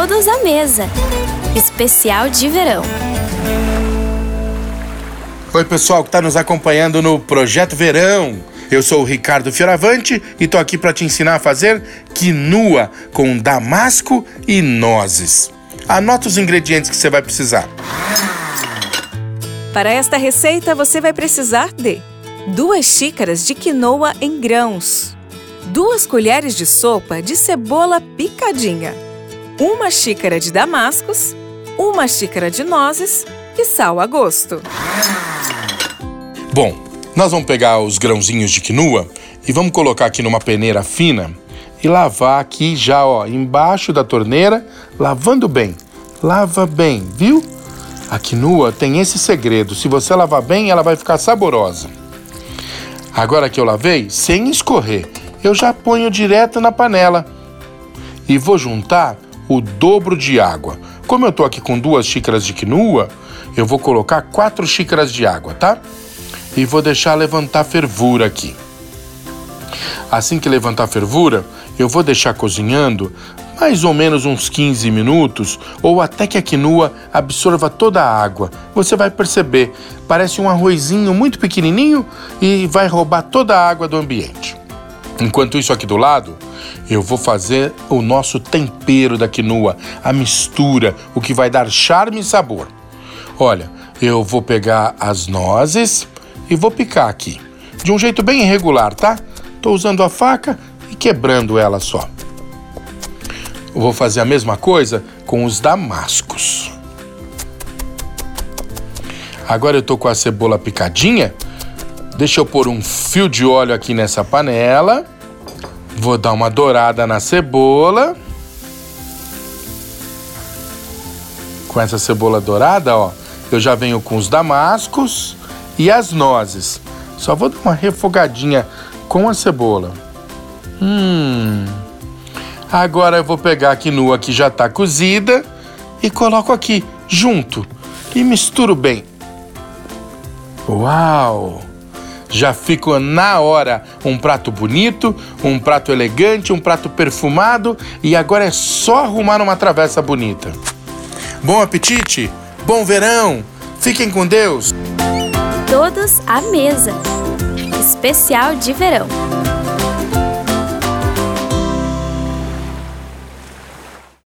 Todos à mesa. Especial de verão. Oi, pessoal que está nos acompanhando no Projeto Verão. Eu sou o Ricardo Fioravante e estou aqui para te ensinar a fazer quinua com damasco e nozes. Anota os ingredientes que você vai precisar. Para esta receita, você vai precisar de 2 xícaras de quinoa em grãos, 2 colheres de sopa de cebola picadinha, 1 xícara de damascos, 1 xícara de nozes e sal a gosto. Bom, nós vamos pegar os grãozinhos de quinoa e vamos colocar aqui numa peneira fina e lavar aqui já, embaixo da torneira, lavando bem. Lava bem, viu? A quinoa tem esse segredo, se você lavar bem, ela vai ficar saborosa. Agora que eu lavei, sem escorrer, eu já ponho direto na panela e vou juntar o dobro de água. Como eu tô aqui com 2 xícaras de quinoa, eu vou colocar 4 xícaras de água, tá? E vou deixar levantar fervura aqui. Assim que levantar fervura, eu vou deixar cozinhando mais ou menos uns 15 minutos ou até que a quinoa absorva toda a água. Você vai perceber, parece um arrozinho muito pequenininho e vai roubar toda a água do ambiente. Enquanto isso aqui do lado, eu vou fazer o nosso tempero da quinoa, a mistura, o que vai dar charme e sabor. Olha, eu vou pegar as nozes e vou picar aqui, de um jeito bem irregular, tá? Tô usando a faca e quebrando ela só. Eu vou fazer a mesma coisa com os damascos. Agora eu tô com a cebola picadinha. Deixa eu pôr um fio de óleo aqui nessa panela. Vou dar uma dourada na cebola. Com essa cebola dourada, eu já venho com os damascos e as nozes. Só vou dar uma refogadinha com a cebola. Agora eu vou pegar a quinoa que já está cozida e coloco aqui junto e misturo bem. Uau! Já ficou na hora um prato bonito, um prato elegante, um prato perfumado e agora é só arrumar numa travessa bonita. Bom apetite, bom verão, fiquem com Deus! Todos à mesa. Especial de verão.